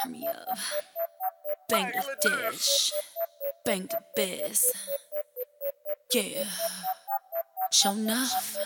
Turn me up. Bangladesh. Bang the biz. Yeah. Show enough.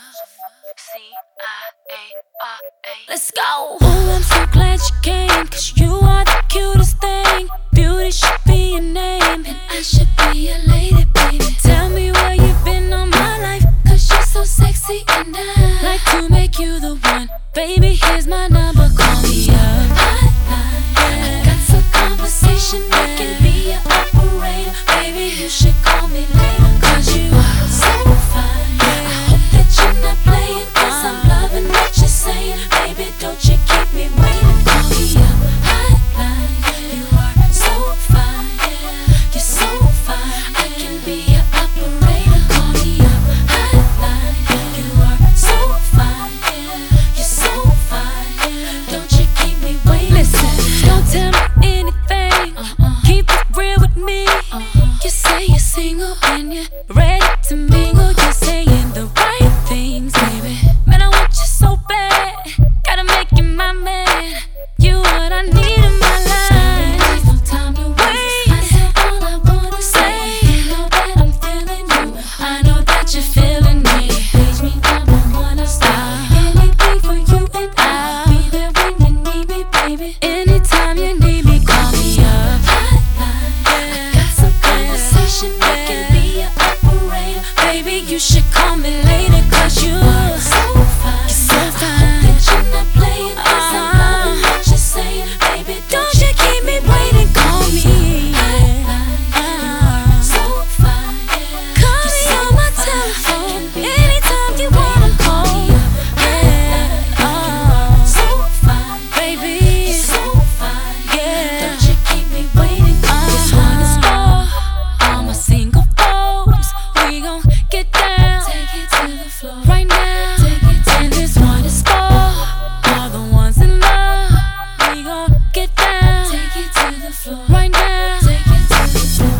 C-I-A-R-A. Let's go. Oh, I'm so glad you came, 'cause you are the cutest thing. Beauty should be your name, and I should be your lady, baby. Tell me where you've been all my life, 'cause you're so sexy, and I like to make you the one. Baby, here's my number, call me up. I got some conversation, I can be your operator. Baby, you should call me later, 'cause you are so fine. I hope that you're not playing, 'cause I'm loving what you're saying. Baby, don't you keep me waiting, call me up. Hotline, you are so fine. You're so fine, I can be your operator. Call me up. Hotline, you are so fine. You're so fine, don't you keep me waiting. Listen, don't tell me anything, keep it real with me. You say you're single and you're ready to mingle. You're saying the right things, baby. Man, I want you so bad, gotta make you my man. You what I need in my life. There's no time to wait. I said all I wanna say. You know that I'm feeling you, I know that you're feeling me. Page me number one, I'll stop anything for you, and I'll be there when you need me, baby. Anytime you need me, call me up. Hotline, I got some conversation, I can be your operator. Baby, you should call me later, 'cause you're so fine. You're so fine. I hope that you're not playing, 'cause I'm loving what you're saying. Baby, don't you keep me waiting, call me. So fine. Call me on my telephone anytime you wanna call. So fine, baby. You're so fine. Yeah. Don't you keep me waiting. This one is for all my single folks. We gon' get down, take it to the floor right now. Take it to and this one is for all the ones in love. We gon' get down, take it to the floor right now. Take it to the floor.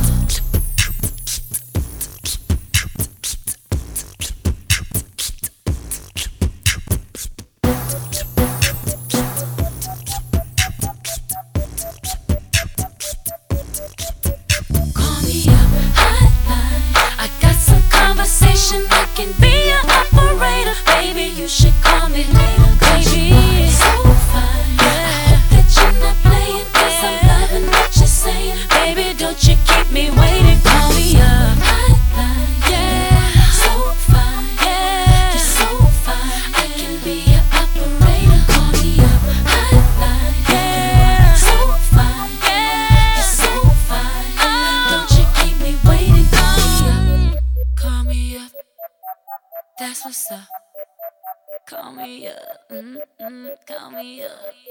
Call me up, hotline. I got some conversation, I can be your operator. Baby, you should call me later, baby. So fine, I hope that you're not playing, 'cause I'm loving what you're saying. Baby, don't you keep me waiting, call me up. Hotline, yeah. So fine, yeah. You're so fine, I can be your operator. Call me up. Hotline, yeah. So fine, yeah. You're so fine, don't you keep me waiting, call me up. Call me up. That's what's up. Call me up. Call me up.